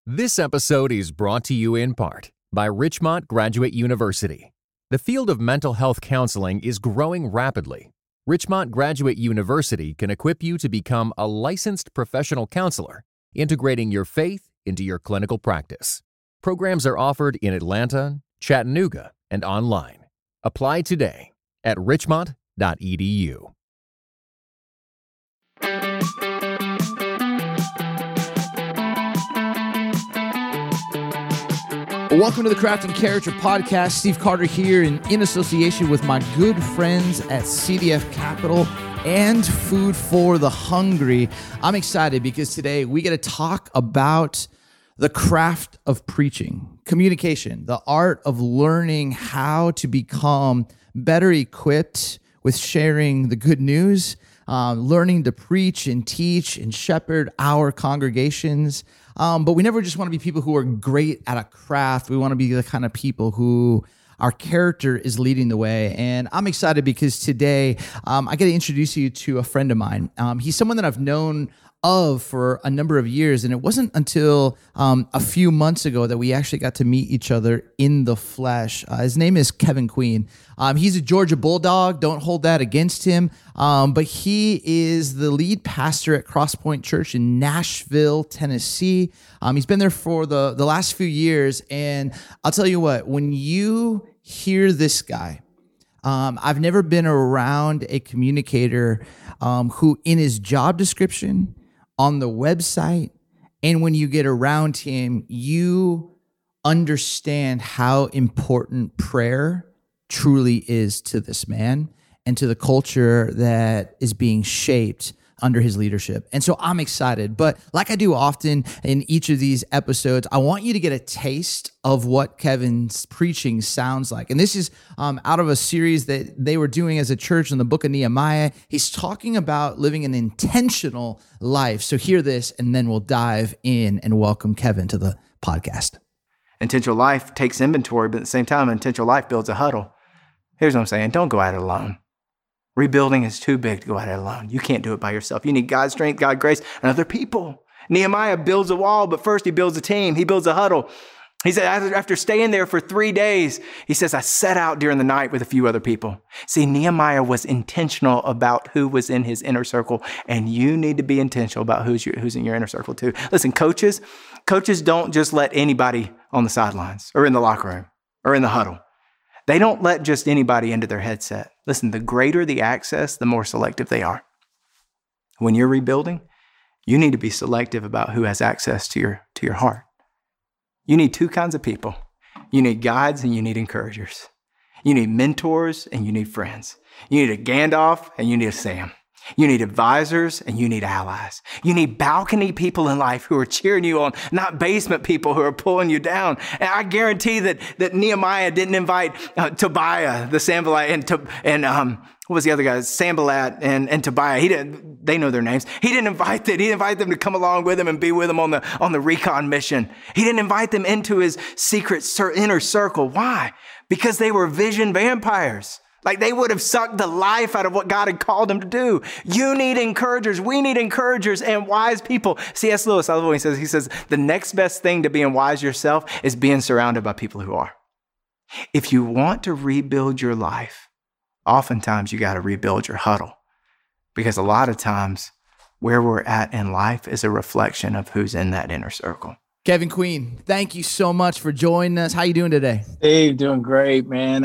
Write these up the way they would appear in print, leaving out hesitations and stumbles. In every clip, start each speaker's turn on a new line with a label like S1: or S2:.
S1: This episode is brought to you in part by Richmont Graduate University. The field of mental health counseling is growing rapidly. Richmont Graduate University can equip you to become a licensed professional counselor, integrating your faith into your clinical practice. Programs are offered in Atlanta, Chattanooga, and online. Apply today at richmont.edu.
S2: Welcome to the Craft and Character Podcast. Steve Carter here in association with my good friends at CDF Capital and Food for the Hungry. I'm excited because today we get to talk about the craft of preaching, communication, the art of learning how to become better equipped with sharing the good news, learning to preach and teach and shepherd our congregations. But we never just want to be people who are great at a craft. We want to be the kind of people who our character is leading the way. And I'm excited because today I get to introduce you to a friend of mine. He's someone that I've known of for a number of years. And it wasn't until a few months ago that we actually got to meet each other in the flesh. His name is Kevin Queen. He's a Georgia Bulldog. Don't hold that against him. But he is the lead pastor at Crosspoint Church in Nashville, Tennessee. He's been there for the last few years. And I'll tell you what, when you hear this guy, I've never been around a communicator who in his job description, on the website, and when you get around him, you understand how important prayer truly is to this man and to the culture that is being shaped under his leadership. And so I'm excited. But like I do often in each of these episodes, I want you to get a taste of what Kevin's preaching sounds like. And this is out of a series that they were doing as a church in the book of Nehemiah. He's talking about living an intentional life. So hear this, and then we'll dive in and welcome Kevin to the podcast.
S3: Intentional life takes inventory, but at the same time, intentional life builds a huddle. Here's what I'm saying. Don't go at it alone. Rebuilding is too big to go at it alone. You can't do it by yourself. You need God's strength, God's grace, and other people. Nehemiah builds a wall, but first he builds a team. He builds a huddle. He said, after staying there for 3 days, he says, I set out during the night with a few other people. See, Nehemiah was intentional about who was in his inner circle, and you need to be intentional about who's in your inner circle too. Listen, coaches don't just let anybody on the sidelines or in the locker room or in the huddle. They don't let just anybody into their headset. Listen, the greater the access, the more selective they are. When you're rebuilding, you need to be selective about who has access to your heart. You need two kinds of people. You need guides and you need encouragers. You need mentors and you need friends. You need a Gandalf and you need a Sam. You need advisors and you need allies. You need balcony people in life who are cheering you on, not basement people who are pulling you down. And I guarantee that Nehemiah didn't invite Tobiah, the Sanballat, and what was the other guy? Sanballat and Tobiah. They know their names. He didn't invite them. He didn't invite them to come along with him and be with him on the recon mission. He didn't invite them into his secret inner circle. Why? Because they were vision vampires. Like they would have sucked the life out of what God had called them to do. You need encouragers. We need encouragers and wise people. C.S. Lewis, I love what he says, the next best thing to being wise yourself is being surrounded by people who are. If you want to rebuild your life, oftentimes you got to rebuild your huddle, because a lot of times where we're at in life is a reflection of who's in that inner circle.
S2: Kevin Queen, thank you so much for joining us. How you doing today?
S4: Steve, doing great, man.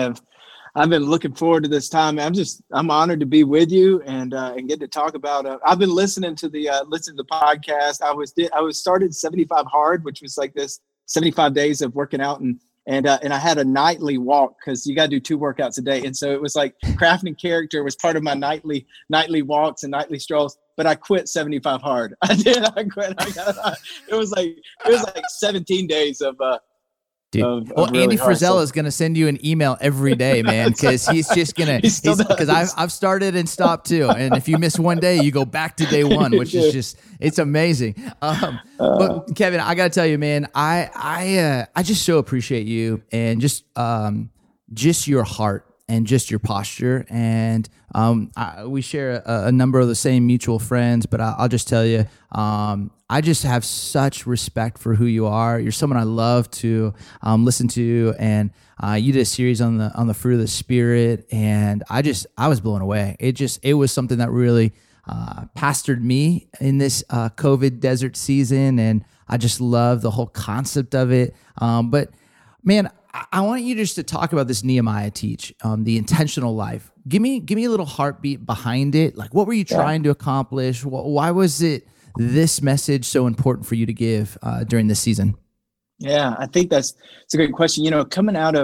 S4: I've been looking forward to this time. I'm honored to be with you and get to talk about. I've been listening to the podcast. I was started 75 Hard, which was like this 75 days of working out, and I had a nightly walk because you got to do 2 workouts a day, and so it was like crafting character was part of my nightly walks and nightly strolls. But I quit 75 Hard. I did. I quit. It was like 17 days of.
S2: Dude. Andy Frisella is going to send you an email every day, man, because he's just going to, because I've started and stopped too. And if you miss one day, you go back to day one, which is just, it's amazing. But Kevin, I got to tell you, man, I just so appreciate you and just your heart and just your posture. And we share a number of the same mutual friends, but I'll just tell you, I just have such respect for who you are. You're someone I love to listen to, and you did a series on the fruit of the Spirit, and I was blown away. It was something that really pastored me in this COVID desert season, and I just love the whole concept of it. But man, I want you just to talk about this Nehemiah teach, the intentional life. Give me a little heartbeat behind it. Like, what were you trying to accomplish? Why was it this message so important for you to give during this season?
S4: Yeah, I think it's a great question. Coming into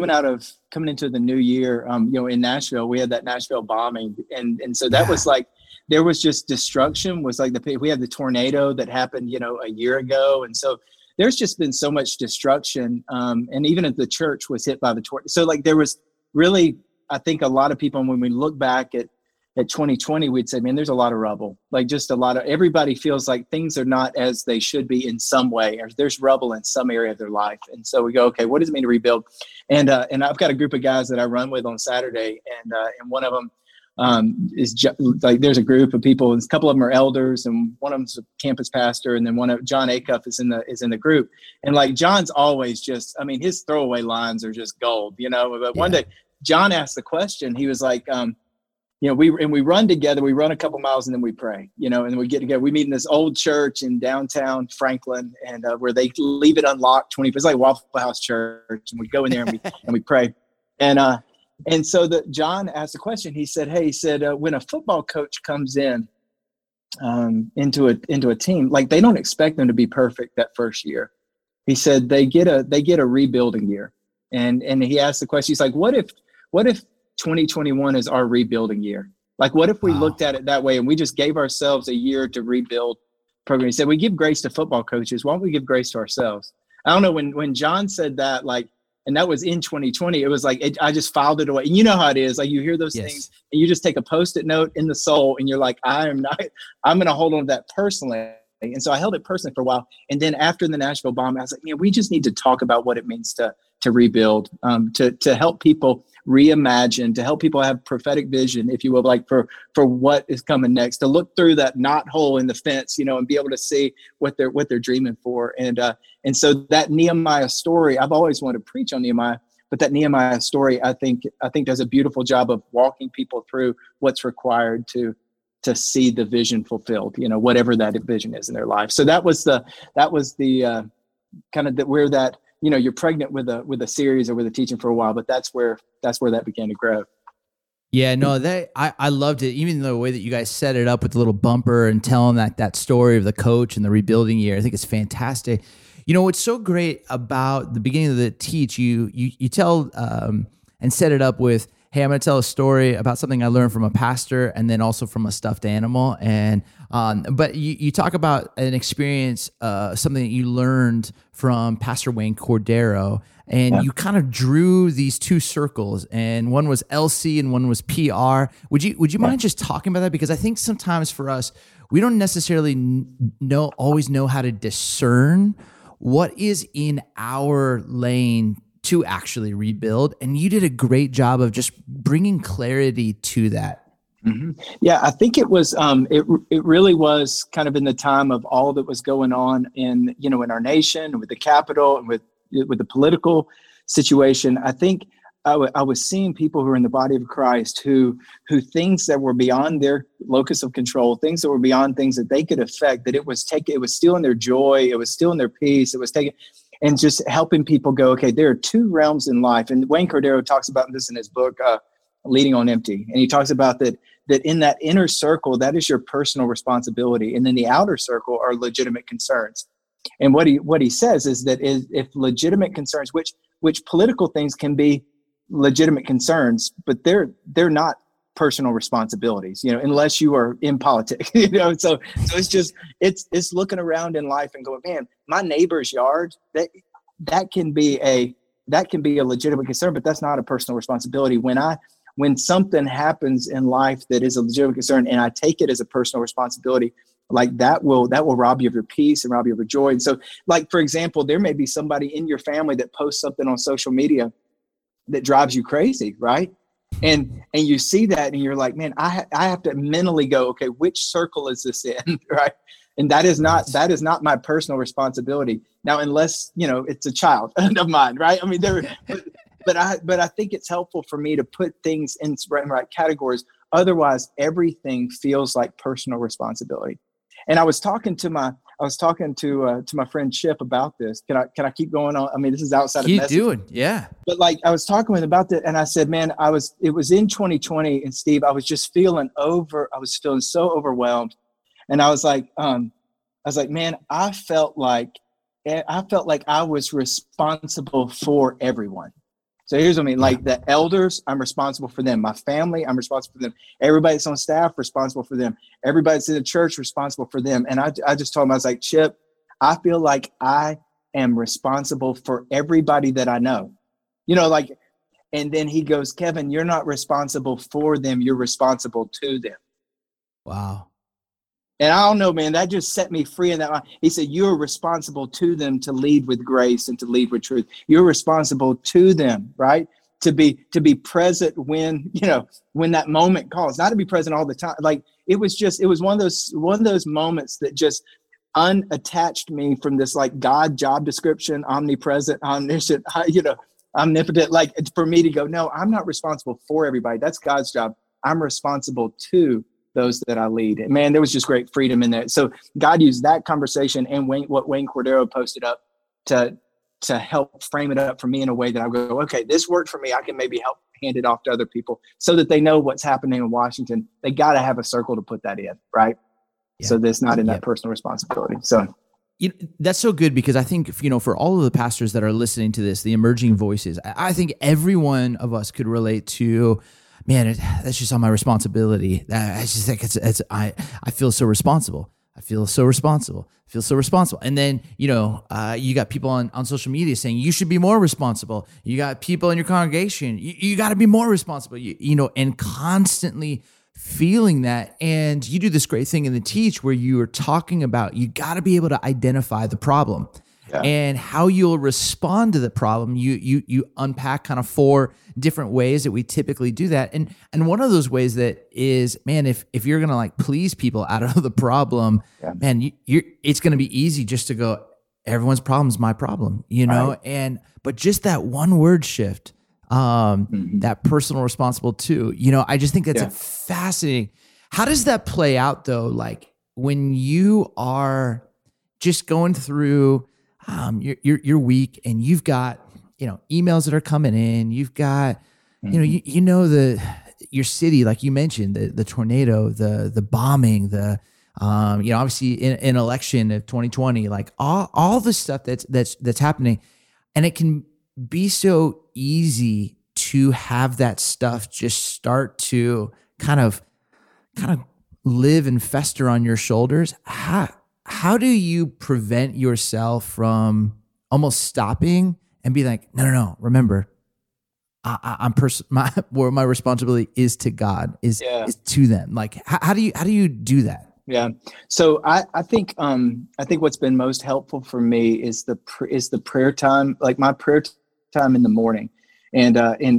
S4: the new year, in Nashville, we had that Nashville bombing, and so that was like, there was just destruction. Was like we had the tornado that happened, a year ago, and so there's just been so much destruction. And even if the church was hit by the tornado, so like there was really, I think a lot of people, when we look back at 2020, we'd say, man, there's a lot of rubble. Like just everybody feels like things are not as they should be in some way, or there's rubble in some area of their life. And so we go, okay, what does it mean to rebuild? And I've got a group of guys that I run with on Saturday, and one of them there's a group of people, and a couple of them are elders, and one of them's a campus pastor, and then John Acuff is in the group. And like John's always just, his throwaway lines are just gold, but one day John asked the question. He was like, we run together, we run a couple miles, and then we pray, and we get together. We meet in this old church in downtown Franklin, and where they leave it unlocked it's like Waffle House Church, and we go in there and we pray. And so John asked a question. He said, when a football coach comes in into a team, like they don't expect them to be perfect that first year. He said they get a rebuilding year. And he asked the question, he's like, what if 2021 is our rebuilding year? Like, what if we looked at it that way and we just gave ourselves a year to rebuild program? He said, we give grace to football coaches. Why don't we give grace to ourselves? I don't know, when John said that, like, and that was in 2020, it was like, I just filed it away. And you know how it is. Like, you hear those things and you just take a Post-it note in the soul and you're like, I'm going to hold on to that personally. And so I held it personally for a while. And then after the Nashville bomb, I was like, man, we just need to talk about what it means to rebuild, to help people reimagine, to help people have prophetic vision, if you will, like for what is coming next, to look through that knot hole in the fence, and be able to see what they're dreaming for. And so that Nehemiah story, I've always wanted to preach on Nehemiah, but that Nehemiah story, I think does a beautiful job of walking people through what's required to see the vision fulfilled, whatever that vision is in their life. So that was the kind of where that, you're pregnant with a series or with a teaching for a while, but that's where that began to grow.
S2: Yeah, no, I loved it. Even the way that you guys set it up with the little bumper and telling that story of the coach and the rebuilding year, I think it's fantastic. What's so great about the beginning of the teach, you tell and set it up with, hey, I'm going to tell a story about something I learned from a pastor and then also from a stuffed animal. And but you talk about an experience, something that you learned from Pastor Wayne Cordero, and you kind of drew these two circles, and one was LC and one was PR. Would you mind just talking about that? Because I think sometimes for us, we don't necessarily always know how to discern what is in our lane to actually rebuild. And you did a great job of just bringing clarity to that.
S4: Mm-hmm. Yeah, I think it was, it really was kind of in the time of all that was going on in our nation, with the Capitol and with the political situation. I think I was seeing people who are in the body of Christ who things that were beyond their locus of control, things that were beyond things that they could affect, that it was stealing their joy, it was stealing their peace, it was taking, and just helping people go, okay, there are two realms in life. And Wayne Cordero talks about this in his book, Leading on Empty. And he talks about that in that inner circle, that is your personal responsibility. And then the outer circle are legitimate concerns. And what he says is that if legitimate concerns, which political things can be legitimate concerns, but they're not personal responsibilities, unless you are in politics, so it's just, it's looking around in life and going, man, my neighbor's yard, that can be a legitimate concern, but that's not a personal responsibility. When something happens in life that is a legitimate concern and I take it as a personal responsibility, like that will rob you of your peace and rob you of your joy. And so, like, for example, there may be somebody in your family that posts something on social media that drives you crazy, right? And you see that and you're like, man, I have to mentally go, okay, which circle is this in, right? And that is not my personal responsibility. Now, unless, it's a child of mine, right? I mean, but I think it's helpful for me to put things in right categories. Otherwise, everything feels like personal responsibility. And I was talking to my friend Chip about this. Can I keep going on? I mean, this is outside
S2: keep
S4: of message.
S2: Doing, yeah.
S4: But like, I was talking with him about that, and I said, man, it was in 2020, and Steve, I was feeling so overwhelmed. And I was like, man, I felt like I was responsible for everyone. So here's what I mean, like the elders, I'm responsible for them. My family, I'm responsible for them. Everybody that's on staff, responsible for them. Everybody that's in the church, responsible for them. And I just told him, I was like, Chip, I feel like I am responsible for everybody that I know. And then he goes, Kevin, you're not responsible for them. You're responsible to them.
S2: Wow.
S4: And I don't know, man, that just set me free in that line. He said, you're responsible to them to lead with grace and to lead with truth. You're responsible to them, right? To be present when that moment calls, not to be present all the time. Like it was one of those moments that just unattached me from this like God job description, omnipresent, omniscient, omnipotent, like for me to go, no, I'm not responsible for everybody. That's God's job. I'm responsible to those that I lead. And man, there was just great freedom in there. So God used that conversation and what Wayne Cordero posted up to help frame it up for me in a way that I go, okay, this worked for me. I can maybe help hand it off to other people so that they know what's happening in Washington. They got to have a circle to put that in, right? Yeah. So that's not in that personal responsibility. So
S2: that's so good, because I think, for all of the pastors that are listening to this, the emerging voices, I think every one of us could relate to, man, that's just on my responsibility. I just think I feel so responsible. I feel so responsible. And then, you got people on social media saying you should be more responsible. You got people in your congregation. You got to be more responsible, and constantly feeling that. And you do this great thing in the Teach where you are talking about, you got to be able to identify the problem. Yeah. And how you'll respond to the problem. You unpack kind of 4 different ways that we typically do that. And one of those ways that is, man, if you're going to like please people out of the problem, man, it's going to be easy just to go, everyone's problem is my problem, right. But just that one word shift, that personal responsible too, I just think that's fascinating. How does that play out though? Like when you are just going through your week and you've got, emails that are coming in, you've got, your city, like you mentioned, the tornado, the bombing, obviously in election of 2020, like all the stuff that's happening. And it can be so easy to have that stuff just start to kind of live and fester on your shoulders. How do you prevent yourself from almost stopping and be like, no, remember, where my responsibility is to God, is to them. Like, how do you do that?
S4: Yeah. So I think what's been most helpful for me is the prayer time, like my prayer time in the morning, and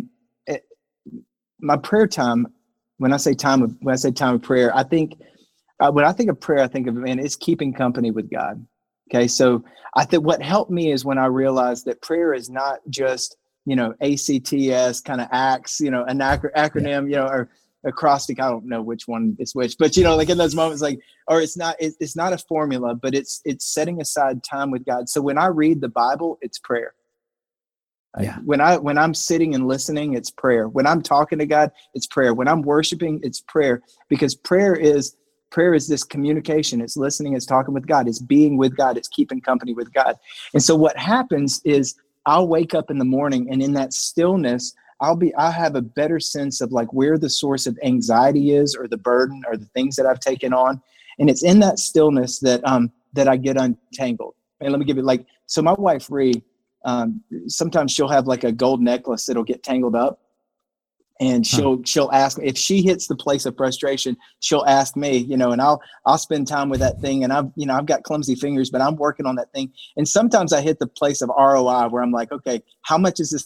S4: my prayer time. When I say time of prayer, I think when I think of prayer, I think of, man, it's keeping company with God. Okay. So I think what helped me is when I realized that prayer is not just, ACTS kind of acts, an acronym, or acrostic. I don't know which one is which, but like in those moments, like, or it's not a formula, but it's setting aside time with God. So when I read the Bible, it's prayer. Yeah. When I'm sitting and listening, it's prayer. When I'm talking to God, it's prayer. When I'm worshiping, it's prayer, because prayer is this communication. It's listening, it's talking with God, it's being with God, it's keeping company with God. And so what happens is I'll wake up in the morning, and in that stillness, I have a better sense of like where the source of anxiety is, or the burden, or the things that I've taken on. And it's in that stillness that I get untangled. And let me give you so my wife, Ree, sometimes she'll have like a gold necklace that'll get tangled up. And she'll ask me if she hits the place of frustration. She'll ask me, and I'll spend time with that thing. And I've got clumsy fingers, but I'm working on that thing. And sometimes I hit the place of ROI where I'm like, okay, how much is this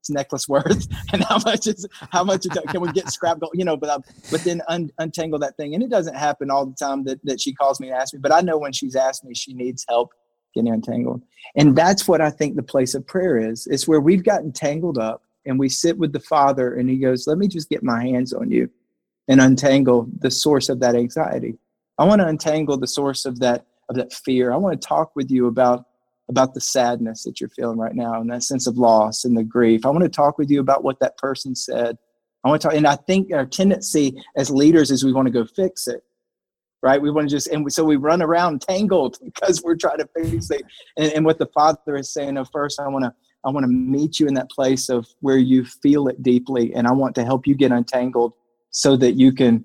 S4: necklace worth, and how much can we get scrap gold, but then untangle that thing. And it doesn't happen all the time that she calls me and asks me, but I know when she's asked me, she needs help getting untangled. And that's what I think the place of prayer is. It's where we've gotten tangled up and we sit with the Father and he goes, let me just get my hands on you and untangle the source of that anxiety. I want to untangle the source of that fear. I want to talk with you about the sadness that you're feeling right now and that sense of loss and the grief. I want to talk with you about what that person said. I want to talk, and I think our tendency as leaders is we want to go fix it, right? We want to so we run around tangled because we're trying to fix it. And what the Father is saying, no, first I want to meet you in that place of where you feel it deeply, and I want to help you get untangled so that you can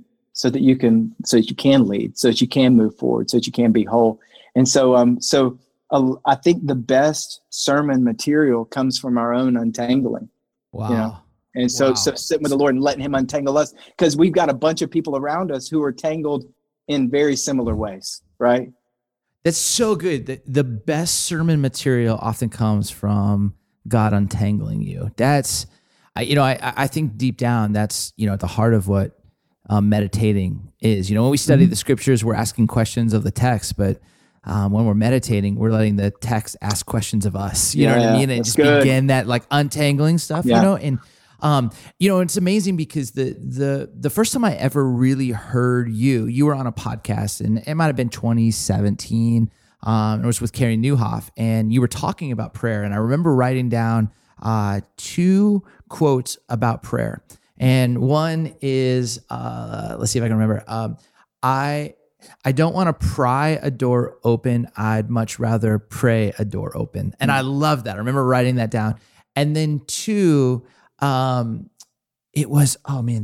S4: lead, so that you can move forward, so that you can be whole. And so I think the best sermon material comes from our own untangling.
S2: Wow.
S4: And so sitting with the Lord and letting him untangle us, because we've got a bunch of people around us who are tangled in very similar ways, right?
S2: That's so good. The best sermon material often comes from God untangling you. I think deep down, that's, at the heart of what meditating is. When we study the scriptures, we're asking questions of the text, but when we're meditating, we're letting the text ask questions of us. You know what I mean? And just begin that like untangling stuff, and it's amazing because the first time I ever really heard you were on a podcast, and it might've been 2017. It was with Carey Nieuwhof, and you were talking about prayer. And I remember writing down 2 quotes about prayer. And one is, let's see if I can remember. I don't want to pry a door open. I'd much rather pray a door open. And I love that. I remember writing that down. And then 2, it was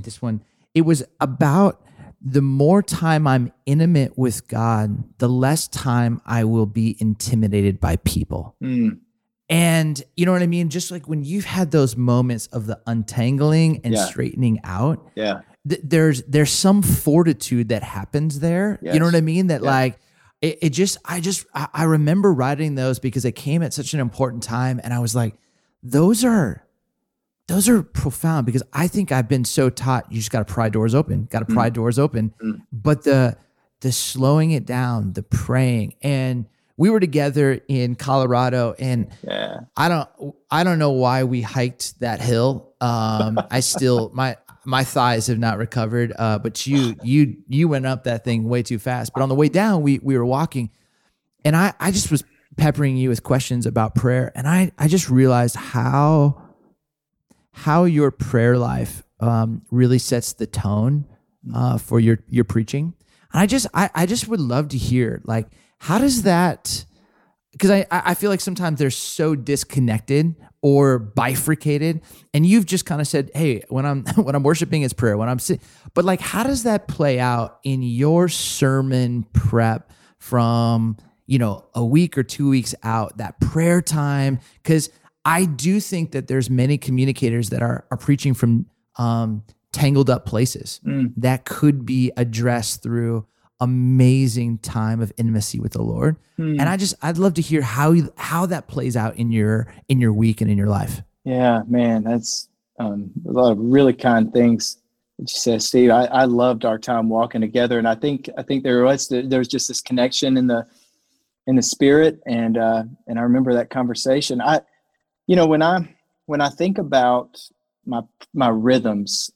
S2: about the more time I'm intimate with God, the less time I will be intimidated by people. And you know what I mean? Just like when you've had those moments of the untangling and straightening out, there's some fortitude that happens there. Yes. You know what I mean? That like, I remember writing those because it came at such an important time. And I was like, those are profound, because I think I've been so taught, you just got to pry doors open, But the slowing it down, the praying, and we were together in Colorado, and I don't know why we hiked that hill. I still, my thighs have not recovered. But you went up that thing way too fast. But on the way down, we were walking, and I just was peppering you with questions about prayer. And I just realized how your prayer life really sets the tone for your preaching. And I just would love to hear, like, how does that, because I feel like sometimes they're so disconnected or bifurcated, and you've just kind of said, hey, when I'm worshiping, it's prayer. When I'm sitting, but like, how does that play out in your sermon prep from, a week or 2 weeks out, that prayer time? Because I do think that there's many communicators that are preaching from tangled up places that could be addressed through amazing time of intimacy with the Lord. And I'd love to hear how that plays out in your week and in your life. Yeah, man, that's a lot of really kind things that you said, Steve. I loved our time walking together, and I think there was just this connection in the spirit, and I remember that conversation. When I think about my rhythms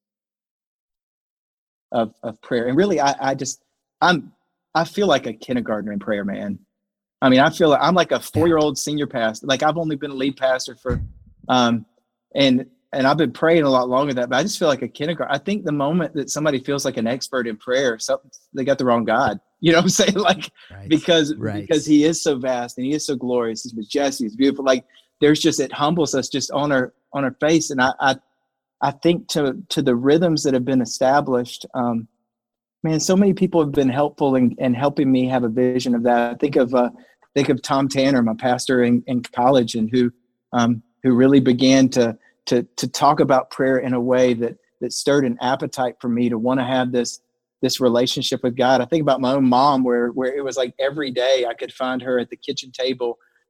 S2: of prayer, and really I feel like a kindergartner in prayer, man. I mean, I feel like I'm like a 4-year-old senior pastor. Like, I've only been a lead pastor for, and I've been praying a lot longer than that, but I just feel like a kindergarten. I think the moment that somebody feels like an expert in prayer, they got the wrong God. You know what I'm saying? Like, because he is so vast and he is so glorious. He's majestic. He's beautiful. Like, it humbles us just on our face. And I think to the rhythms that have been established, man, so many people have been helpful in helping me have a vision of that. I think of Tom Tanner, my pastor in college, and who really began to talk about prayer in a way that stirred an appetite for me to want to have this relationship with God. I think about my own mom, where it was like every day I could find her at the kitchen table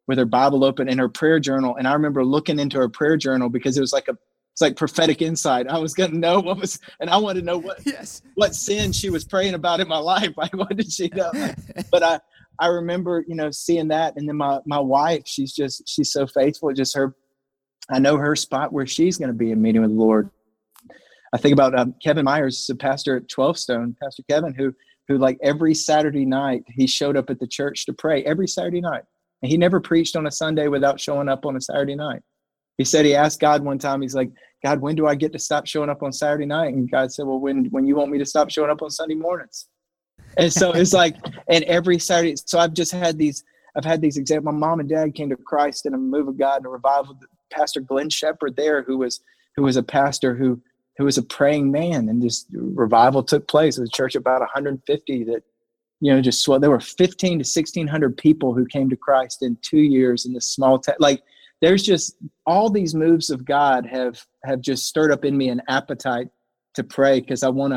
S4: with her Bible open in her prayer journal. And I remember looking into her prayer journal because it's like prophetic insight. I was going to know and I wanted to know what sin she was praying about in my life. Like, what did she know? But I remember, seeing that. And then my wife, she's so faithful. Just I know her spot where she's going to be in meeting with the Lord. I think about Kevin Myers, a pastor at 12 Stone, Pastor Kevin, who like every Saturday night, he showed up at the church to pray every Saturday night. And he never preached on a Sunday without showing up on a Saturday night. He said he asked God one time, he's like, God, when do I get to stop showing up on Saturday night? And God said, well, when you want me to stop showing up on Sunday mornings. And so it's like, and every Saturday, so I've had these examples. My mom and dad came to Christ in a move of God and a revival. Pastor Glenn Shepherd there, who was a pastor who was a praying man, and this revival took place. It was a church of about 150 that, just there were 15 to 1,600 people who came to Christ in 2 years in this small town. Like, there's just all these moves of God have just stirred up in me an appetite to pray, because I want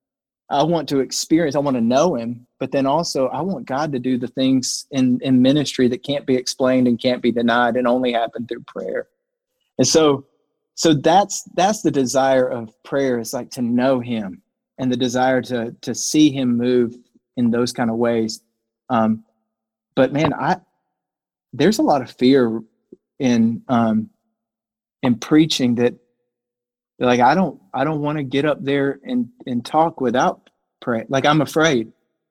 S4: to experience, I want to know him, but then also I want God to do the things in ministry that can't be explained and can't be denied and only happen through prayer. And so that's the desire of prayer, is like to know him, and the desire to see him move in those kind of ways. But man, there's a lot of fear in preaching that, like, I don't want to get up there and talk without praying. Like, I'm afraid.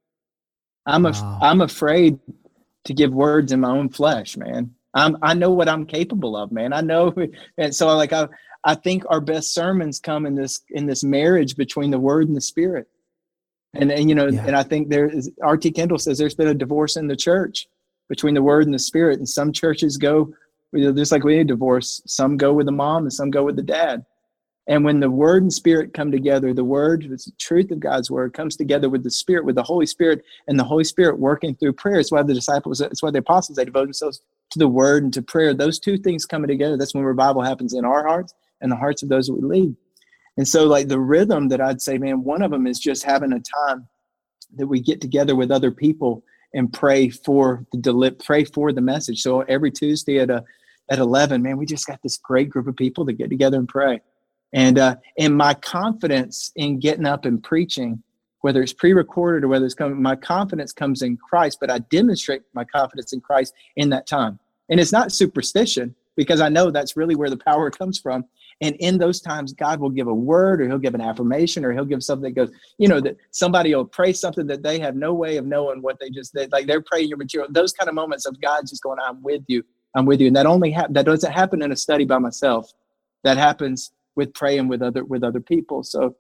S4: I'm afraid to give words in my own flesh, man. I know what I'm capable of, man. I know. And so like, I think our best sermons come in this marriage between the word and the spirit. And I think R.T. Kendall says there's been a divorce in the church between the word and the spirit. And some churches go, just like we need divorce, some go with the mom and some go with the dad. And when the word and spirit come together, the word, the truth of God's word, comes together with the spirit, with the Holy Spirit, and the Holy Spirit working through prayer. It's why the apostles, they devote themselves to the word and to prayer. Those two things coming together, that's when revival happens in our hearts and the hearts of those that we lead. And so, like, the rhythm that I'd say, man, one of them is just having a time that we get together with other people and pray for the message. So every Tuesday at 11, man, we just got this great group of people that get together and pray. And my confidence in getting up and preaching, whether it's pre-recorded or whether it's coming, my confidence comes in Christ, but I demonstrate my confidence in Christ in that time. And it's not superstition, because I know that's really where the power comes from. And in those times, God will give a word, or he'll give an affirmation, or he'll give something that goes, that somebody will pray something that they have no way of knowing what they're praying your material. Those kind of moments of God just going, I'm with you. I'm with you. And that doesn't happen in a study by myself. That happens with praying with other people. So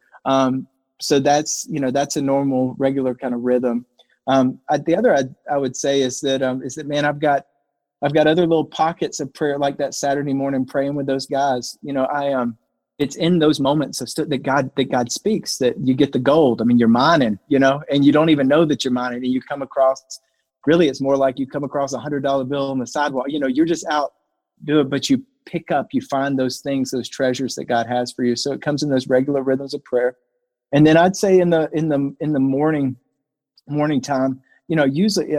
S4: that's, that's a normal, regular kind of rhythm. The other I would say is that man, I've got other little pockets of prayer, like that Saturday morning praying with those guys. It's in those moments that God speaks, that you get the gold. I mean, you're mining, and you don't even know that you're mining, and you come across, really, it's more like you come across $100 bill on the sidewalk. You're just out do it, but you find those things, those treasures that God has for you. So it comes in those regular rhythms of prayer. And then I'd say in the morning time, usually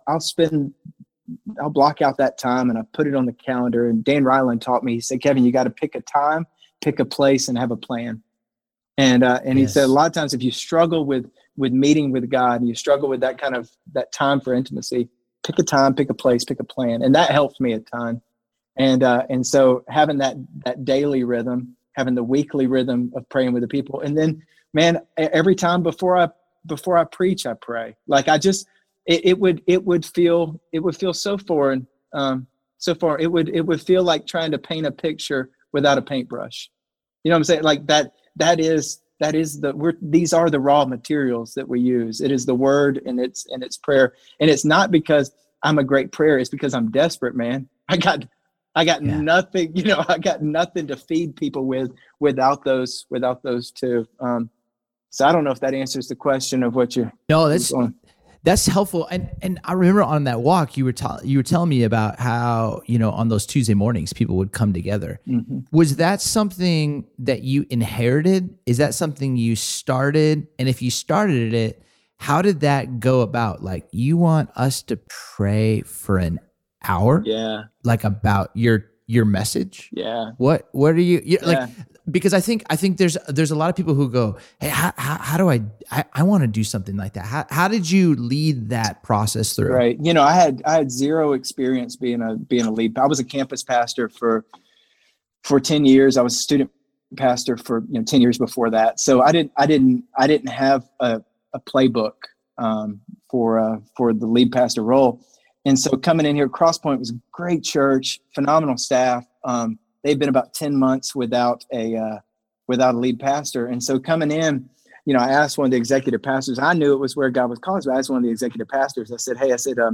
S4: I'll block out that time and I put it on the calendar. And Dan Ryland taught me, he said, Kevin, you got to pick a time, pick a place, and have a plan. And he said, a lot of times if you struggle with meeting with God, and you struggle with that time for intimacy, pick a time, pick a place, pick a plan. And that helped me a ton. And so having that daily rhythm, having the weekly rhythm of praying with the people. And then, man, every time before I preach, I pray. Like it would feel so foreign. So far, it would feel like trying to paint a picture without a paintbrush. You know what I'm saying? Like these are the raw materials that we use. It is the word and it's prayer. And it's not because I'm a great prayer. It's because I'm desperate, man. I got nothing, I got nothing to feed people with without those two. So I don't know if that answers the question of what you.
S2: No, that's helpful. And I remember on that walk, you were telling me about how, on those Tuesday mornings, people would come together. Mm-hmm. Was that something that you inherited? Is that something you started? And if you started it, how did that go about? Like, you want us to pray for an hour?
S4: Yeah.
S2: Like about your message?
S4: Yeah.
S2: What are you like? Because I think there's a lot of people who go, hey, how do I want to do something like that? How did you lead that process through?
S4: Right. You know, I had zero experience being a lead. I was a campus pastor for 10 years. I was a student pastor for 10 years before that. So I didn't have a playbook for the lead pastor role. And so coming in here, Crosspoint was a great church, phenomenal staff. They've been about 10 months without a lead pastor. And so coming in, I asked one of the executive pastors. I knew it was where God was calling us, but I asked one of the executive pastors. I said,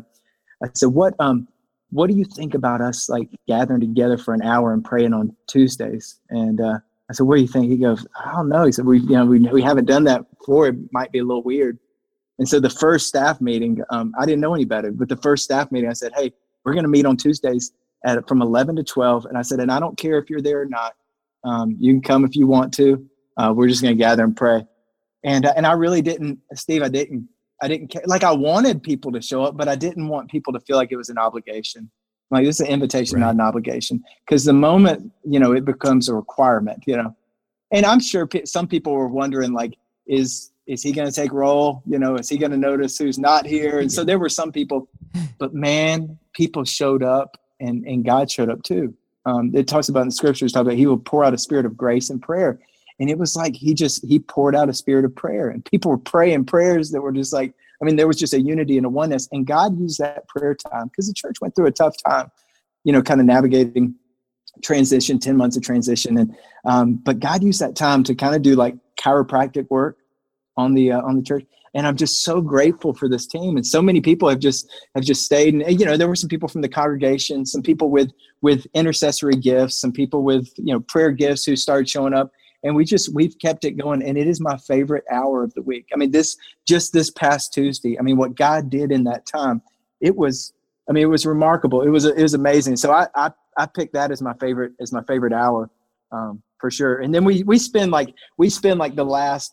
S4: what do you think about us like gathering together for an hour and praying on Tuesdays? And I said, what do you think? He goes, I don't know. He said, we haven't done that before. It might be a little weird. And so the first staff meeting, I didn't know any better, but the first staff meeting, I said, hey, we're going to meet on Tuesdays from 11 to 12. And I said, and I don't care if you're there or not. You can come if you want to. We're just going to gather and pray. And I really didn't, Steve, I didn't care. Like I wanted people to show up, but I didn't want people to feel like it was an obligation. Like this is an invitation, right, not an obligation. Because the moment, it becomes a requirement, and I'm sure some people were wondering, like, is he going to take roll? Is he going to notice who's not here? And so there were some people, but man, people showed up and God showed up too. It talks about in the scriptures, he will pour out a spirit of grace and prayer. And it was like, he poured out a spirit of prayer, and people were praying prayers that were just like, there was just a unity and a oneness, and God used that prayer time because the church went through a tough time, kind of navigating transition, 10 months of transition. And, but God used that time to kind of do like chiropractic work on the church. And I'm just so grateful for this team. And so many people have just stayed. And, there were some people from the congregation, some people with intercessory gifts, some people with, prayer gifts who started showing up. And we've kept it going. And it is my favorite hour of the week. This past Tuesday, what God did in that time, it was remarkable. It was amazing. So I picked that as my favorite hour, for sure. And then we spend like the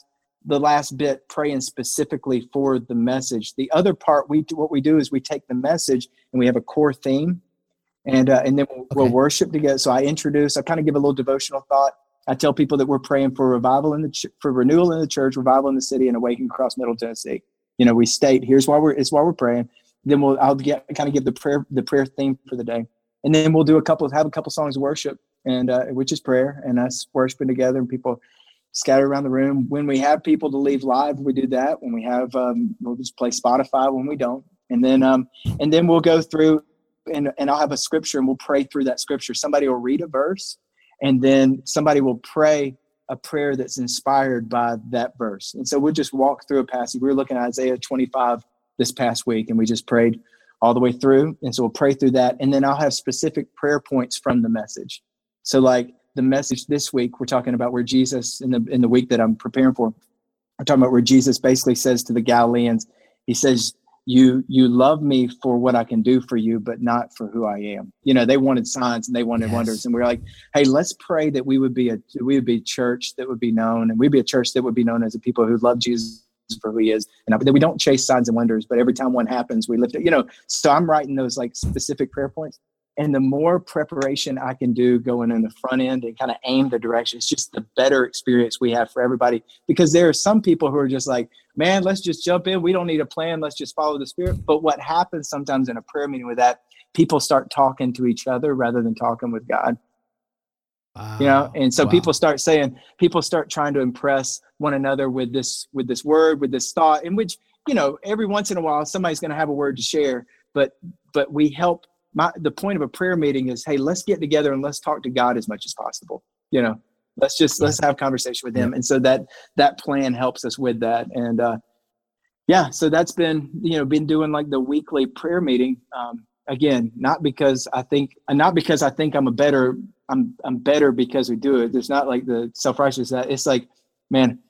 S4: last bit praying specifically for the message. The other part, what we do is we take the message and we have a core theme, and then we'll worship together. So I kind of give a little devotional thought. I tell people that we're praying for revival for renewal in the church, revival in the city, and awakening across Middle Tennessee. We state here's why we're praying. Then I'll give the prayer theme for the day, and then we'll have a couple songs of worship, and which is prayer and us worshiping together, and people scatter around the room. When we have people to leave live, we do that. When we have, we'll just play Spotify when we don't, and then we'll go through and I'll have a scripture and we'll pray through that scripture. Somebody will read a verse, and then somebody will pray a prayer that's inspired by that verse. And so we'll just walk through a passage. We were looking at Isaiah 25 this past week, and we just prayed all the way through. And so we'll pray through that. And then I'll have specific prayer points from the message. So like the message this week, we're talking about where Jesus, in the week that I'm preparing for, we're talking about where Jesus basically says to the Galileans, he says, you love me for what I can do for you, but not for who I am. They wanted signs and they wanted wonders. And we're like, hey, let's pray that we would be a church that would be known, and we'd be a church that would be known as a people who love Jesus for who he is. And that we don't chase signs and wonders, but every time one happens, we lift it, so I'm writing those like specific prayer points. And the more preparation I can do going in the front end and kind of aim the direction, it's just the better experience we have for everybody. Because there are some people who are just like, man, let's just jump in. We don't need a plan. Let's just follow the Spirit. But what happens sometimes in a prayer meeting with that, people start talking to each other rather than talking with God. Wow. And so people start trying to impress one another with this word, with this thought, in which, every once in a while, somebody's going to have a word to share, but we help. The point of a prayer meeting is, hey, let's get together and let's talk to God as much as possible. Let's have conversation with him. And so that plan helps us with that. And so that's been doing like the weekly prayer meeting. Again, not because I think I'm better because we do it. There's not like the self-righteous that it's like, man,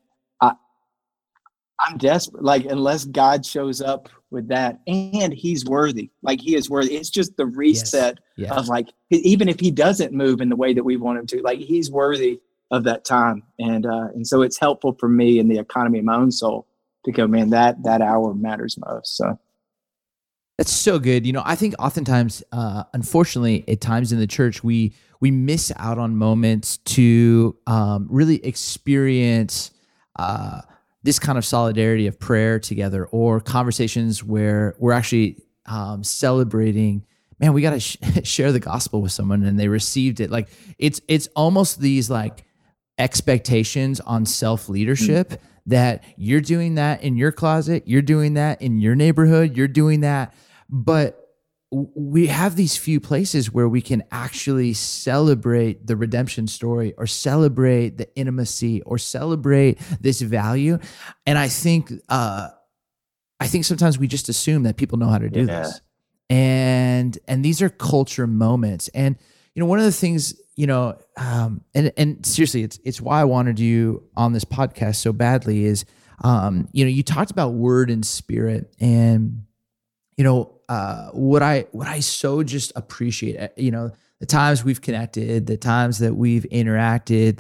S4: I'm desperate. Like, unless God shows up with that, and he's worthy, like he is worthy. It's just the reset of like, even if he doesn't move in the way that we want him to, like he's worthy of that time. And so it's helpful for me in the economy of my own soul to go, man, that hour matters most. So.
S2: That's so good. I think oftentimes, unfortunately, at times in the church, we miss out on moments to really experience this kind of solidarity of prayer together, or conversations where we're actually celebrating. Man, we got to share the gospel with someone, and they received it. Like it's almost these like expectations on self-leadership that you're doing that in your closet, you're doing that in your neighborhood, you're doing that. But we have these few places where we can actually celebrate the redemption story, or celebrate the intimacy, or celebrate this value. And I think sometimes we just assume that people know how to do this. And these are culture moments. And one of the things, and seriously, it's why I wanted you on this podcast so badly is, you talked about word and spirit, and what I so just appreciate, the times we've connected, the times that we've interacted,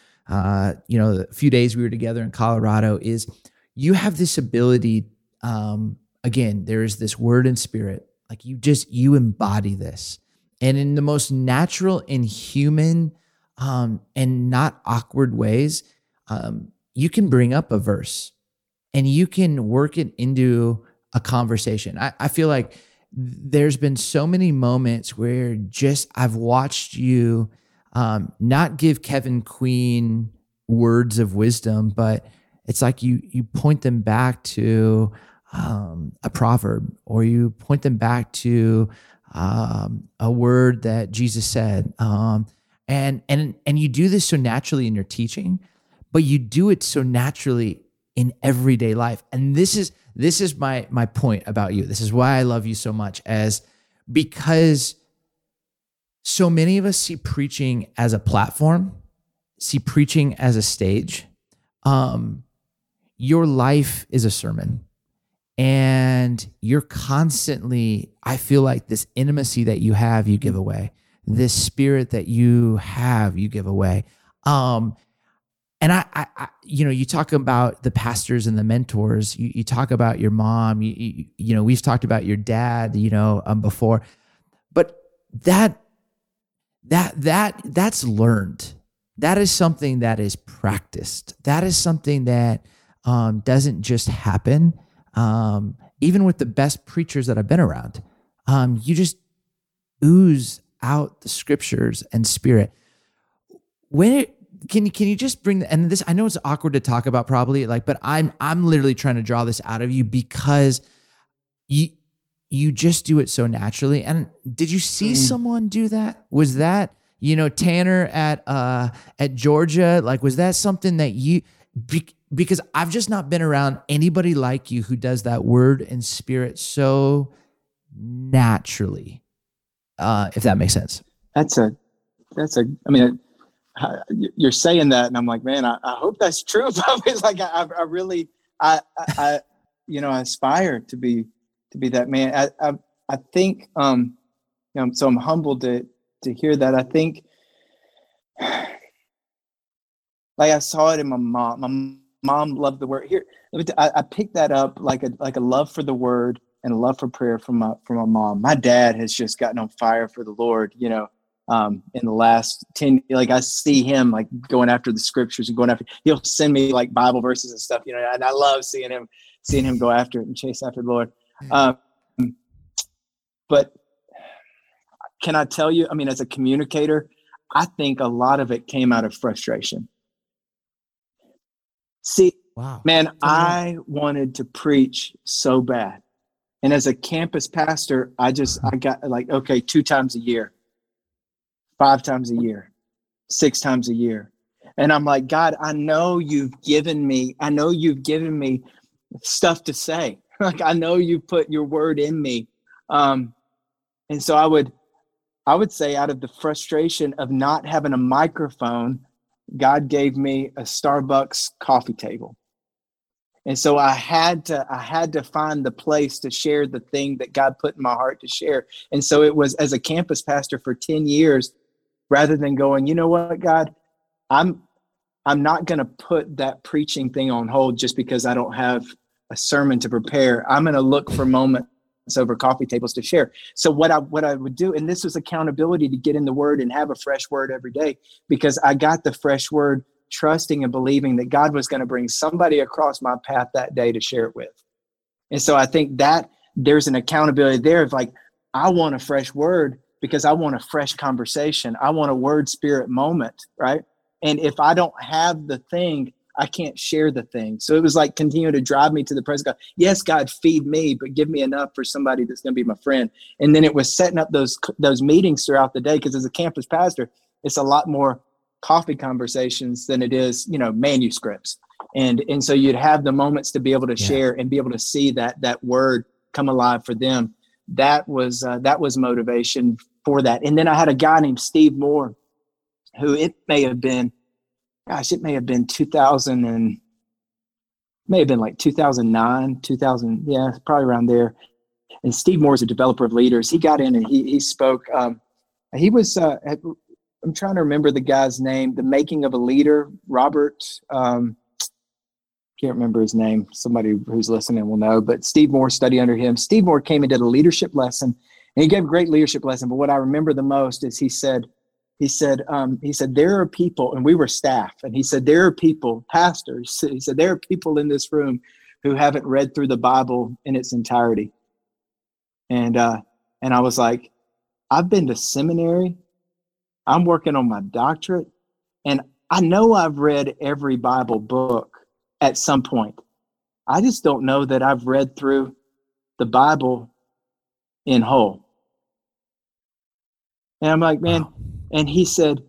S2: the few days we were together in Colorado, is you have this ability. Again, there is this word and spirit, like you embody this. And in the most natural and human and not awkward ways, you can bring up a verse and you can work it into a conversation. I feel like there's been so many moments where I've watched you not give Kevin Queen words of wisdom, but it's like you point them back to a proverb, or you point them back to a word that Jesus said. And you do this so naturally in your teaching, but you do it so naturally in everyday life. And this is my point about you. This is why I love you so much, because so many of us see preaching as a platform, see preaching as a stage. Your life is a sermon. And you're constantly, I feel like this intimacy that you have, you give away. This spirit that you have, you give away. And I you talk about the pastors and the mentors. You talk about your mom. We've talked about your dad. Before, but that's learned. That is something that is practiced. That is something that doesn't just happen. Even with the best preachers that I've been around, you just ooze out the scriptures and spirit. Can you just bring and this? I know it's awkward to talk about, probably, but I'm literally trying to draw this out of you, because you just do it so naturally. And did you see someone do that? Was that Tanner at Georgia? Was that something that you? Because I've just not been around anybody like you who does that word and spirit so naturally, if that makes sense. You're saying that, and I'm like, man, I hope that's true. It's like, I really, I aspire to be that man. I think, so I'm humbled to hear that. I think, I saw it in my mom. My mom loved the word. Here, I picked that up like a love for the word and a love for prayer from my mom. My dad has just gotten on fire for the Lord, in the last 10, I see him going after the scriptures and he'll send me Bible verses and stuff, and I love seeing him go after it and chase after the Lord. But can I tell you, as a communicator, I think a lot of it came out of frustration. See, wow, man, I wanted to preach so bad. And as a campus pastor, I got 2 times a year, 5 times a year, 6 times a year. And I'm like, God, I know you've given me stuff to say. I know you put your word in me. And so I would say, out of the frustration of not having a microphone, God gave me a Starbucks coffee table. And so I had to find the place to share the thing that God put in my heart to share. And so it was, as a campus pastor for 10 years, rather than going, you know what, God, I'm not going to put that preaching thing on hold just because I don't have a sermon to prepare. I'm going to look for moments
S4: over coffee tables to share. So what I would do, and this was accountability to get in the word and have a fresh word every day, because I got the fresh word trusting and believing that God was going to bring somebody across my path that day to share it with. And so I think that there's an accountability there of like, I want a fresh word because I want a fresh conversation. I want a word spirit moment, right? And if I don't have the thing, I can't share the thing. So it was like continue to drive me to the presence of God. Yes, God, feed me, but give me enough for somebody that's going to be my friend. And then it was setting up those meetings throughout the day, because as a campus pastor, it's a lot more coffee conversations than it is, manuscripts. And so you'd have the moments to be able to share and be able to see that word come alive for them. That was motivation for that. And then I had a guy named Steve Moore, who it may have been 2000 and may have been like 2009, 2000. Yeah, probably around there. And Steve Moore is a developer of leaders. He got in and he spoke. He was, I'm trying to remember the guy's name, The Making of a Leader, Robert, can't remember his name. Somebody who's listening will know, but Steve Moore studied under him. Steve Moore came and did a leadership lesson, and he gave a great leadership lesson. But what I remember the most is he said, there are people, and we were staff, and he said, there are people, pastors, he said, there are people in this room who haven't read through the Bible in its entirety. And I was like, I've been to seminary. I'm working on my doctorate, and I know I've read every Bible book at some point. I just don't know that I've read through the Bible in whole. And I'm like, man, wow. And he said,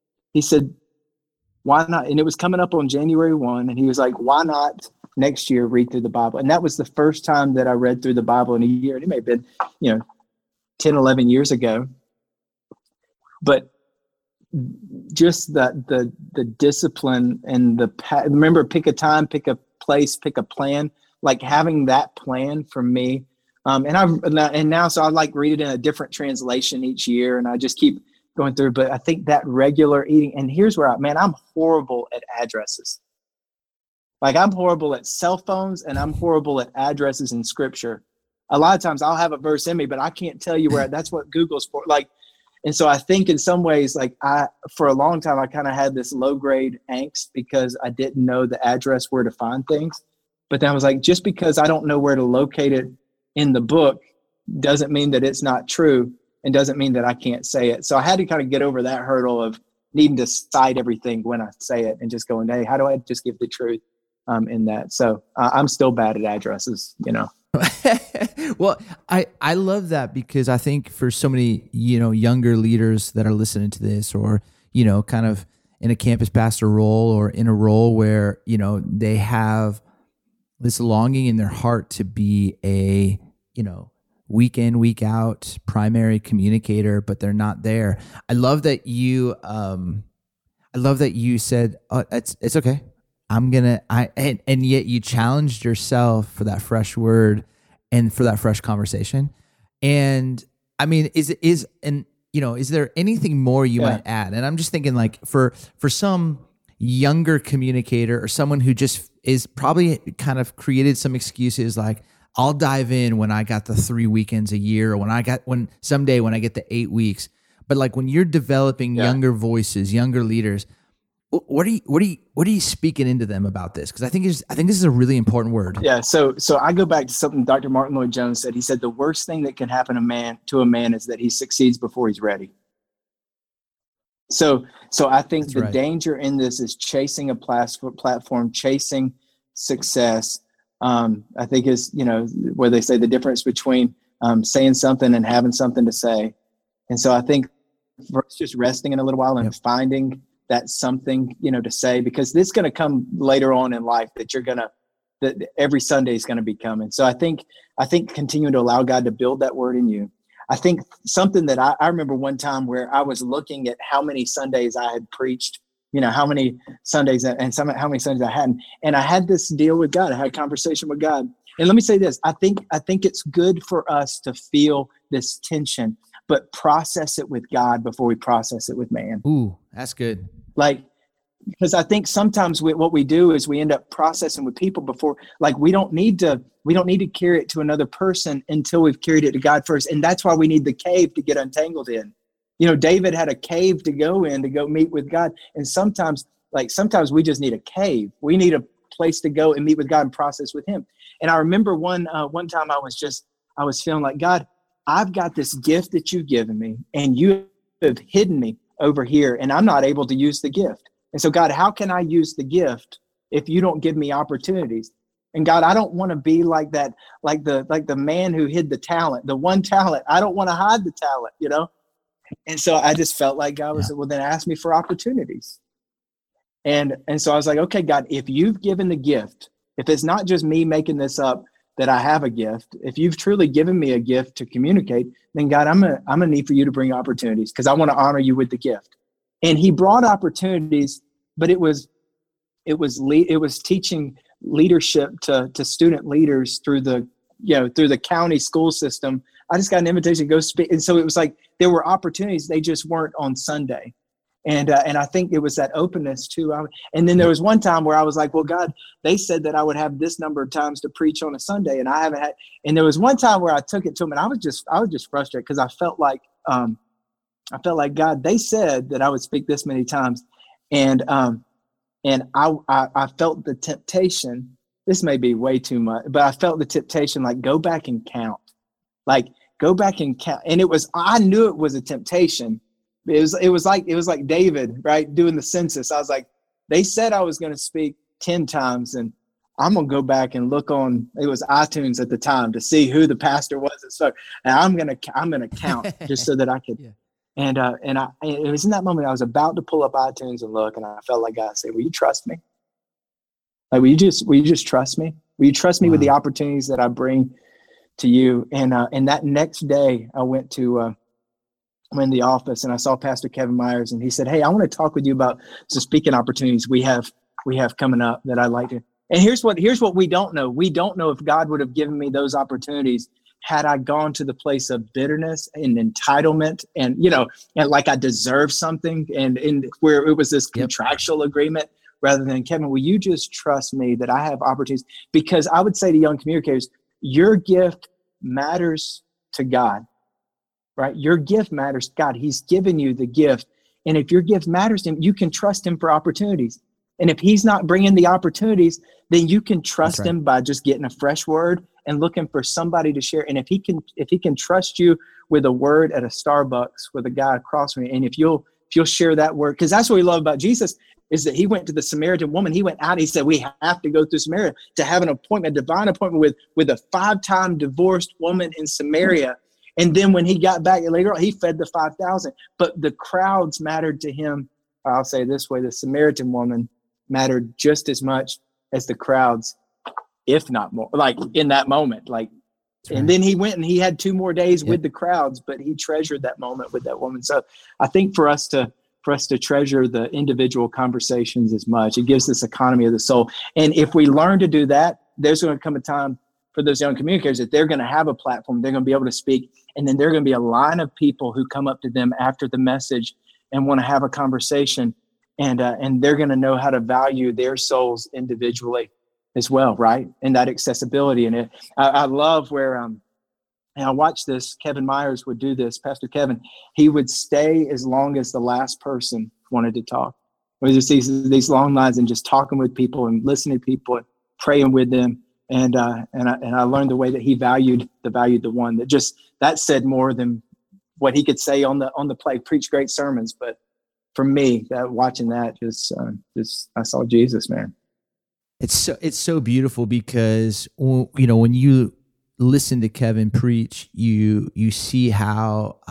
S4: why not? And it was coming up on January 1. And he was like, why not next year read through the Bible? And that was the first time that I read through the Bible in a year. And it may have been, 10, 11 years ago. But just the discipline and remember, pick a time, pick a place, pick a plan, like having that plan for me. So I like read it in a different translation each year, and I just keep going through. But I think that regular eating, and here's where I'm horrible at addresses. Like I'm horrible at cell phones, and I'm horrible at addresses in scripture. A lot of times I'll have a verse in me, but I can't tell you where. That's what Google's for. And so I think in some ways, for a long time, I kind of had this low grade angst because I didn't know the address where to find things. But then I was like, just because I don't know where to locate it in the book doesn't mean that it's not true, and doesn't mean that I can't say it. So I had to kind of get over that hurdle of needing to cite everything when I say it, and just going, hey, how do I just give the truth in that? So I'm still bad at addresses,
S2: Well, I love that, because I think for so many, younger leaders that are listening to this, or, kind of in a campus pastor role, or in a role where, they have this longing in their heart to be a, week in, week out primary communicator, but they're not there. I love that you said, oh, it's okay. And yet you challenged yourself for that fresh word and for that fresh conversation. And I mean, is there anything more you might add? And I'm just thinking, like, for some younger communicator, or someone who just is probably kind of created some excuses, like, I'll dive in when I got the 3 weekends a year, or when someday when I get the 8 weeks. But like when you're developing younger voices, younger leaders, what are you speaking into them about this? Because I think this is a really important word.
S4: Yeah. So I go back to something Dr. Martin Lloyd-Jones said. He said the worst thing that can happen to a man is that he succeeds before he's ready. So I think that's the danger in this is chasing a platform, chasing success. I think is, where they say the difference between saying something and having something to say. And so I think for us just resting in a little while and finding that something, to say, because this is going to come later on in life that every Sunday is going to be coming. So I think continuing to allow God to build that word in you. I think something that I remember one time where I was looking at how many Sundays I had preached, how many Sundays and how many Sundays I hadn't. And I had this deal with God. I had a conversation with God. And let me say this. I think it's good for us to feel this tension, but process it with God before we process it with man.
S2: Ooh, that's good.
S4: Like because I think sometimes what we do is we end up processing with people before, like we don't need to carry it to another person until we've carried it to God first. And that's why we need the cave to get untangled in. David had a cave to go in to go meet with God. And sometimes we just need a cave. We need a place to go and meet with God and process with him. And I remember one time I was feeling like, God, I've got this gift that you've given me, and you have hidden me over here, and I'm not able to use the gift. And so, God, how can I use the gift if you don't give me opportunities? And God, I don't want to be like that, like the man who hid the talent, the one talent. I don't want to hide the talent, And so I just felt like God was, well, then ask me for opportunities. And so I was like, okay, God, if you've given the gift, if it's not just me making this up that I have a gift, if you've truly given me a gift to communicate, then God, I'm gonna need for you to bring opportunities because I want to honor you with the gift. And he brought opportunities, but it was teaching leadership to student leaders through the county school system. I just got an invitation to go speak. And so it was like, there were opportunities. They just weren't on Sunday. And I think it was that openness too. And then there was one time where I was like, well, God, they said that I would have this number of times to preach on a Sunday, and I haven't had. And there was one time where I took it to him, and I was just frustrated because I felt like God, they said that I would speak this many times, and I felt the temptation. This may be way too much, but I felt the temptation, like go back and count, And I knew it was a temptation. It was like David, right, doing the census. I was like, they said I was going to speak 10 times, and I'm going to go back and look on, it was iTunes at the time, to see who the pastor was. And I'm going to count just so that I could. Yeah. And it was in that moment I was about to pull up iTunes and look, and I felt like God said, will you trust me? Like, will you just trust me? Will you trust me with the opportunities that I bring to you? And that next day I went in the office, and I saw Pastor Kevin Myers, and he said, hey, I want to talk with you about some speaking opportunities we have coming up that I'd like to. And here's what we don't know. We don't know if God would have given me those opportunities had I gone to the place of bitterness and entitlement and like I deserve something and where it was this contractual agreement rather than, Kevin, will you just trust me that I have opportunities? Because I would say to young communicators, your gift matters to God. Right? Your gift matters to God. He's given you the gift. And if your gift matters to him, you can trust him for opportunities. And if he's not bringing the opportunities, then you can trust him by just getting a fresh word and looking for somebody to share. And if he can trust you with a word at a Starbucks with a guy across from you, and if you'll share that word, because that's what we love about Jesus, is that he went to the Samaritan woman. He went out, he said, we have to go through Samaria to have an appointment, a divine appointment with a 5-time divorced woman in Samaria. And then when he got back later on, he fed the 5,000. But the crowds mattered to him. I'll say it this way, the Samaritan woman mattered just as much as the crowds, if not more, like in that moment. And then he went and he had 2 more days with the crowds, but he treasured that moment with that woman. So I think for us to treasure the individual conversations as much, it gives this economy of the soul. And if we learn to do that, there's going to come a time for those young communicators that they're going to have a platform, they're going to be able to speak, and then there are going to be a line of people who come up to them after the message and want to have a conversation, and they're going to know how to value their souls individually as well, right? And that accessibility. And I love where and I watched this. Kevin Myers would do this. Pastor Kevin, he would stay as long as the last person wanted to talk. It was just these long lines and just talking with people and listening to people and praying with them. And I learned the way that he valued the one that said more than what he could say on the play, preach great sermons. But for me, watching that just I saw Jesus, man.
S2: It's so beautiful because when you listen to Kevin preach, you see how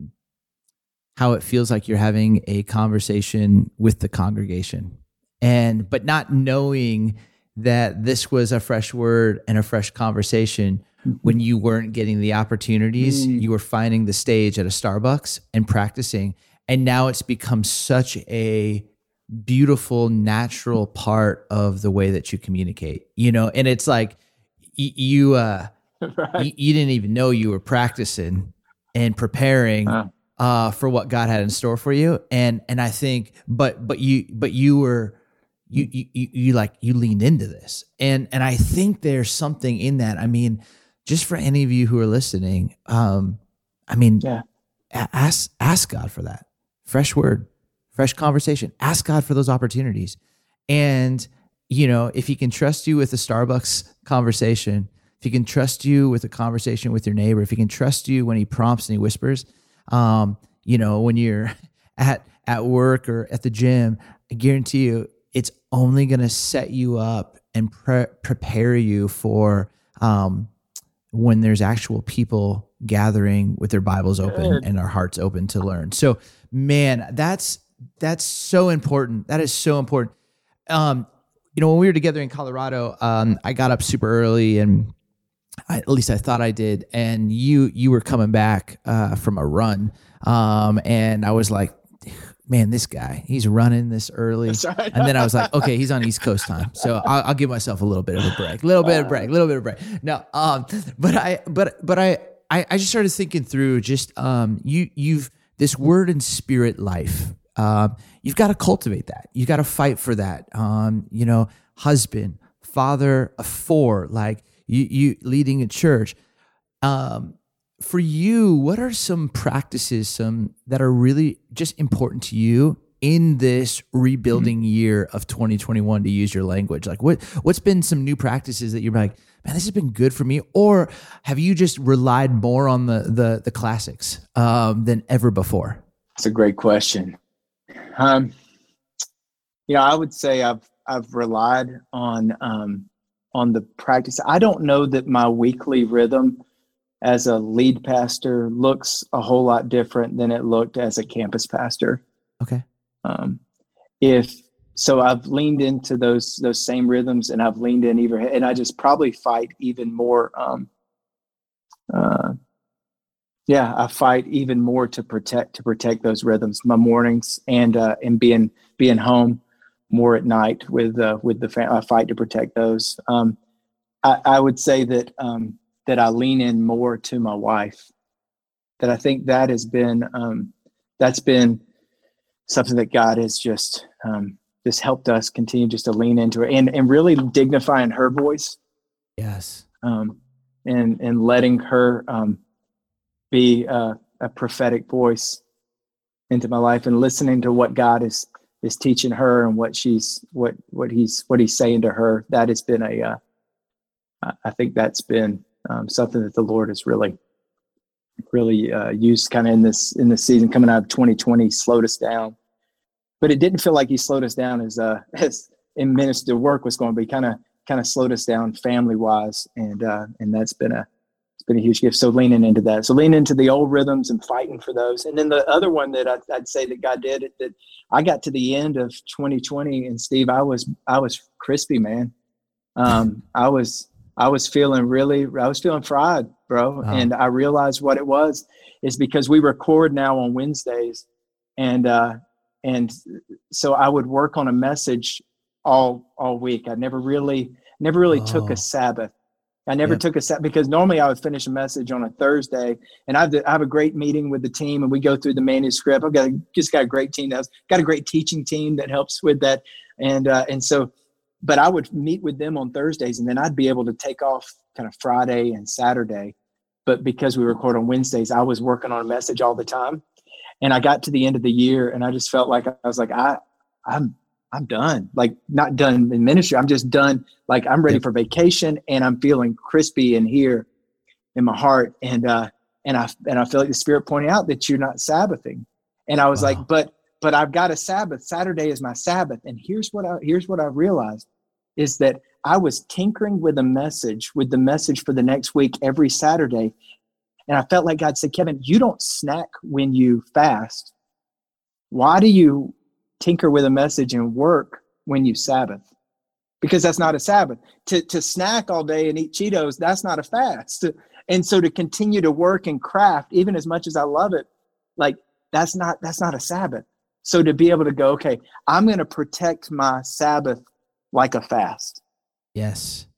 S2: it feels like you're having a conversation with the congregation, but not knowing that this was a fresh word and a fresh conversation when you weren't getting the opportunities. You were finding the stage at a Starbucks and practicing. And now it's become such a beautiful, natural part of the way that you communicate, and it's like you didn't even know you were practicing and preparing for what God had in store for you. And I think, but you leaned into this. And I think there's something in that. I mean, just for any of you who are listening, ask God for that fresh word, fresh conversation. Ask God for those opportunities. And, if he can trust you with a Starbucks conversation, if he can trust you with a conversation with your neighbor, if he can trust you when he prompts and he whispers, when you're at work or at the gym, I guarantee you it's only going to set you up and prepare you for when there's actual people gathering with their Bibles open and our hearts open to learn. So, man, that's so important. That is so important. When we were together in Colorado, I got up super early, and at least I thought I did. And you were coming back from a run, and I was like, man, this guy, he's running this early.
S4: That's right. And
S2: then I was like, okay, he's on East Coast time, so I'll give myself a little bit of a break, No, but I just started thinking through just you've this word and spirit life. You've got to cultivate that. You've got to fight for that. Husband, father of four, like you leading a church. For you, what are some practices, that are really just important to you in this rebuilding year of 2021, to use your language? Like what's been some new practices that you're like, man, this has been good for me? Or have you just relied more on the classics than ever before?
S4: That's a great question. I would say I've relied on the practice. I don't know that my weekly rhythm as a lead pastor looks a whole lot different than it looked as a campus pastor.
S2: Okay.
S4: So I've leaned into those same rhythms, and I've leaned in and I just probably fight even more. I fight even more to protect those rhythms, my mornings, and being home more at night with the family. I fight to protect those. I would say that I lean in more to my wife. That I think that has been that's been something that God has just helped us continue just to lean into it and really dignifying her voice.
S2: Yes.
S4: And letting her be a prophetic voice into my life, and listening to what God is teaching her and what he's saying to her. That has been I think that's been something that the Lord has really used kind of in this season coming out of 2020, slowed us down. But it didn't feel like he slowed us down as in ministry work was going to be kind of slowed us down family wise. And that's been a huge gift. So leaning into that. So leaning into the old rhythms and fighting for those. And then the other one that I'd say that God did it, that I got to the end of 2020, and Steve, I was crispy, man. I was feeling fried, bro. Wow. And I realized what it was is because we record now on Wednesdays, and so I would work on a message all week. I never really took a Sabbath. I never took a Sabbath, because normally I would finish a message on a Thursday, and I have a great meeting with the team, and we go through the manuscript. I've got a great team got a great teaching team that helps with that, and so. But I would meet with them on Thursdays, and then I'd be able to take off kind of Friday and Saturday. But because we record on Wednesdays, I was working on a message all the time. And I got to the end of the year, and I just felt like I was like, I'm done. Like, not done in ministry. I'm just done. Like, I'm ready for vacation, and I'm feeling crispy in here in my heart. And I feel like the Spirit pointing out that you're not Sabbathing. And I was like, but I've got a Sabbath. Saturday is my Sabbath. And here's what I realized is that I was tinkering with the message for the next week every Saturday. And I felt like God said, Kevin, you don't snack when you fast. Why do you tinker with a message and work when you Sabbath? Because that's not a Sabbath. To snack all day and eat Cheetos, that's not a fast. And so to continue to work and craft, even as much as I love it, like that's not a Sabbath. So to be able to go, okay, I'm going to protect my Sabbath like a fast.
S2: Yes.
S4: Right.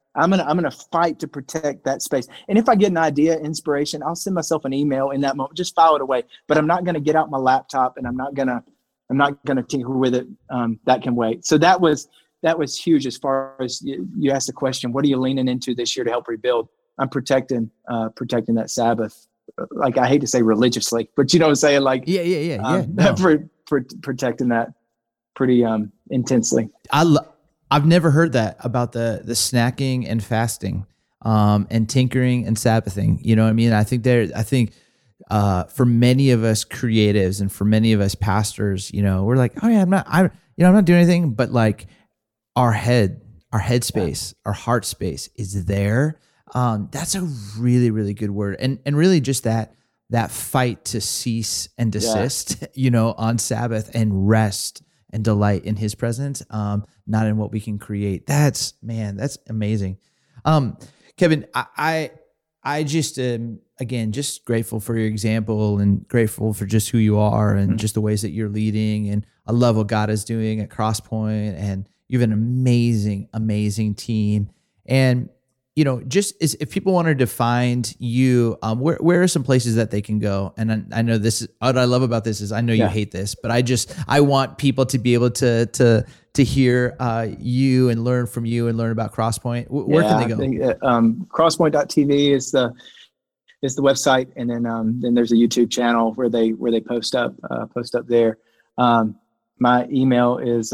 S4: I'm gonna fight to protect that space. And if I get an idea, inspiration, I'll send myself an email in that moment, just file it away. But I'm not gonna get out my laptop and I'm not gonna tinker with it. That can wait. So that was huge. As far as you asked the question, what are you leaning into this year to help rebuild? I'm protecting that Sabbath. Like, I hate to say religiously, but you know what I'm saying? Like, protecting that pretty intensely.
S2: I've never heard that about the snacking and fasting, and tinkering and Sabbathing. You know what I mean? I think for many of us creatives and for many of us pastors, you know, we're like, oh yeah, I'm not doing anything, but like our headspace, our heart space is there. That's a really, really good word. And really just that fight to cease and desist, you know, on Sabbath, and rest and delight in his presence, not in what we can create. That's amazing. Kevin, I just again, just grateful for your example and grateful for just who you are and just the ways that you're leading. And I love what God is doing at Crosspoint, and you have an amazing, amazing team. And, you know, just if people wanted to find you, where are some places that they can go? And I know this is what I love about this is I know you hate this, but I want people to be able to hear you and learn from you and learn about Crosspoint. Where can they go?
S4: Crosspoint.tv is the website, and then there's a YouTube channel where they post up there. My email is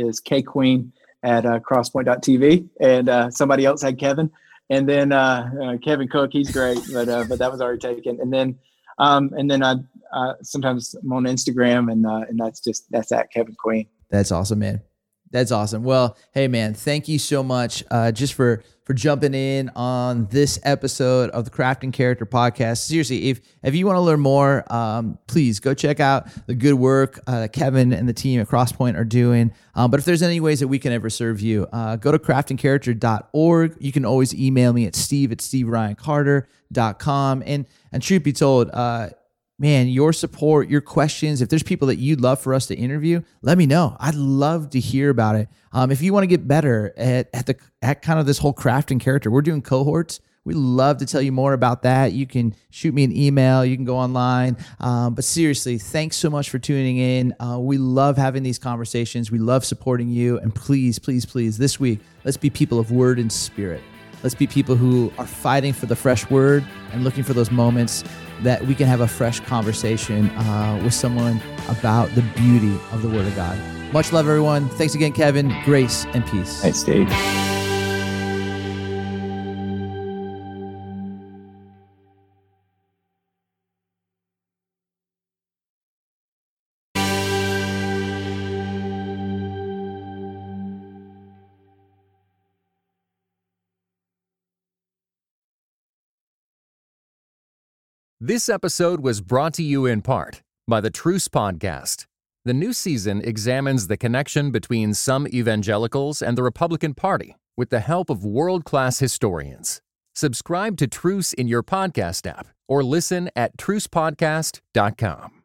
S4: kqueen@crosspoint.tv, and somebody else had Kevin, and then Kevin Cook, he's great, but that was already taken. And then I sometimes I'm on Instagram, and that's at Kevin Queen.
S2: That's awesome, man. That's awesome. Well, hey man, thank you so much just for jumping in on this episode of the Crafting Character podcast. Seriously, if you want to learn more, please go check out the good work Kevin and the team at Crosspoint are doing. But if there's any ways that we can ever serve you, go to craftingcharacter.org. You can always email me at steve@steveryancarter.com. And truth be told, man, your support, your questions, if there's people that you'd love for us to interview, let me know. I'd love to hear about it. If you want to get better at kind of this whole crafting character, we're doing cohorts. We'd love to tell you more about that. You can shoot me an email. You can go online. But seriously, thanks so much for tuning in. We love having these conversations. We love supporting you. And please, please, please, this week, let's be people of word and spirit. Let's be people who are fighting for the fresh word and looking for those moments that we can have a fresh conversation with someone about the beauty of the Word of God. Much love, everyone. Thanks again, Kevin. Grace and peace.
S4: Thanks, Steve.
S1: This episode was brought to you in part by the Truce Podcast. The new season examines the connection between some evangelicals and the Republican Party with the help of world-class historians. Subscribe to Truce in your podcast app or listen at trucepodcast.com.